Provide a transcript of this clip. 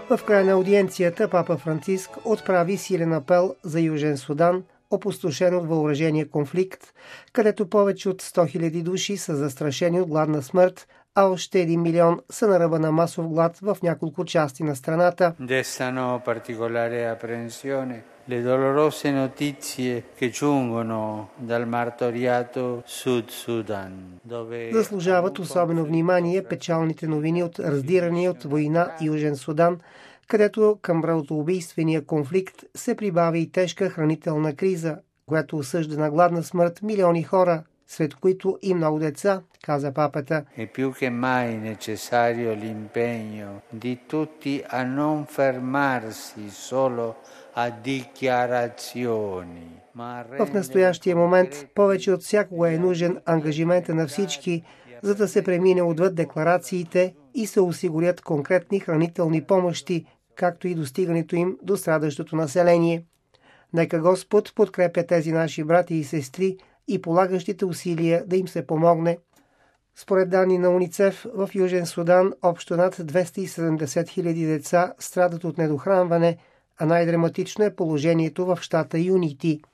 В края на аудиенцията папа Франциск отправи силен апел за Южен Судан, опустошен от въоръжения конфликт, където повече от 100 000 души са застрашени от гладна смърт, а още 1 милион са на ръба на масов глад в няколко части на страната. Destano particolare apprensione le dolorose notizie che giungono dal martoriato Sud Sudan. Заслужават особено внимание печалните новини от раздирания от война Южен Судан, където към братоубийствения конфликт се прибави и тежка хранителна криза, която осъжда на гладна смърт милиони хора, сред които и много деца, каза папата. È più che mai necessario l'impegno di tutti a non fermarsi solo a dichiarazioni. В настоящия момент повече от всякога е нужен ангажимента на всички, за да се премине отвъд декларациите и се осигурят конкретни хранителни помощи, както и достигането им до страдащото население. Нека Господ подкрепя тези наши брати и сестри и полагащите усилия да им се помогне. Според данни на УНИЦЕФ, в Южен Судан общо над 270 000 деца страдат от недохранване, а най-драматично е положението в щата Юнити.